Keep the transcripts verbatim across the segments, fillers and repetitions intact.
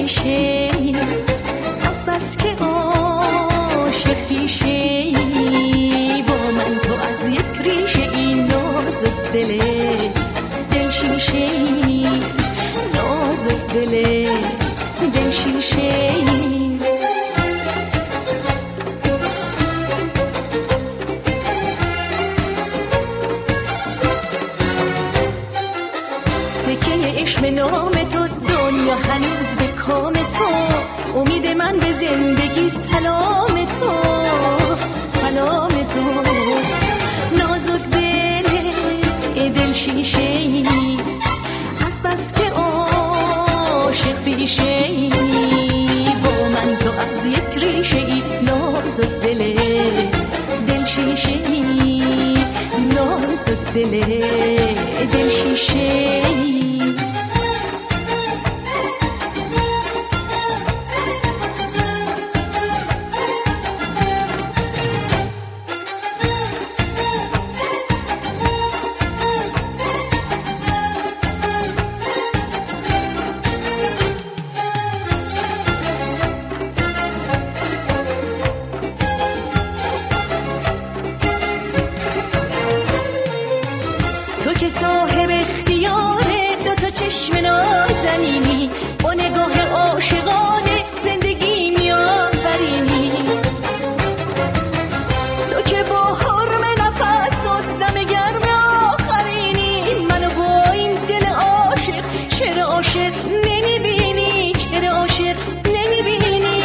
شیشه از بس که عاشق پیشه با من تو از یک ریشه این نازک دله دل شیشه نازک دله دل شیشه عشق نام توست دنیا هنوز به کام توست امید من به زندگی سلام توست سلام توست نازک دل دل شیشه ای از بس که عاشق پیشه ای با من تو از یک ریشه ای نازک دل دل شیشه ای نازک دل دل شیشه ای که صاحب اختیاره دو تا چشم نازنینی با نگاه عاشقانه زندگی میآفرینی تو که با حرم نفس و دم گرم آخرینی منو با این دل عاشق چرا عاشق نمیبینی چرا عاشق نمیبینی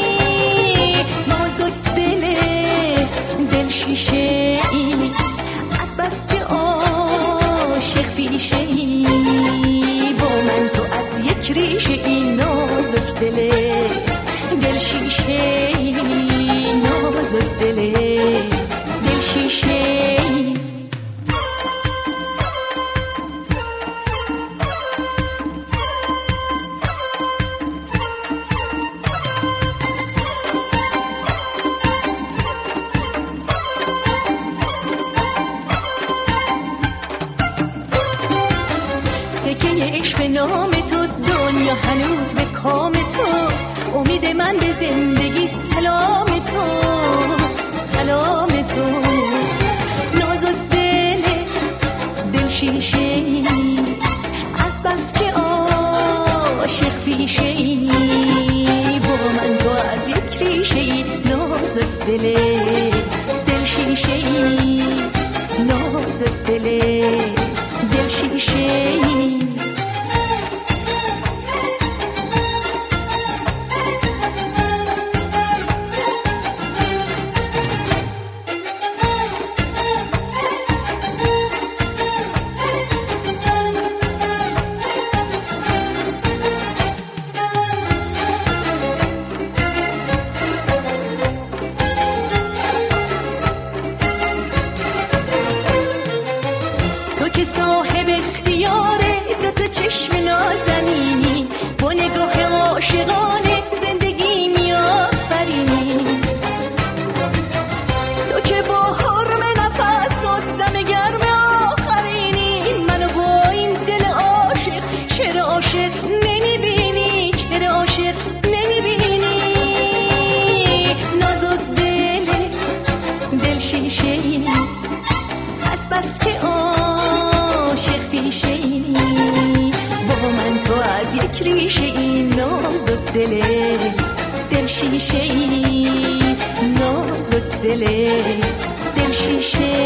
نازک دل دل شیشه ای از بس که عاشق پیشه ای با من تو از یک ریشه ای نازک دل دل شیشه ای نازک دل دل شیشه ای عشق نام توست دنیا هنوز به کام توست امید من به زندگی سلام توست سلام توست نازک دل دل شیشه ای از بس که عاشق پیشه ای با من تو از یک ریشه ای نازک دل دل شیشه ای نازک دل دل شیشه ای که صاحب اختیاره دو تا چشم نازنینی با نگاه عاشقانه زندگی میآفرینی تو که با حرم نفس و دم گرم آخرینی منو با این دل عاشق چرا عاشق نمیبینی چرا عاشق نمیبینی نازک دل دل شیشه ای از بس که عاشق پیشه ای با من تو از یک ریشه ای نازک دل دل شیشه ای نازک دل دل شیشه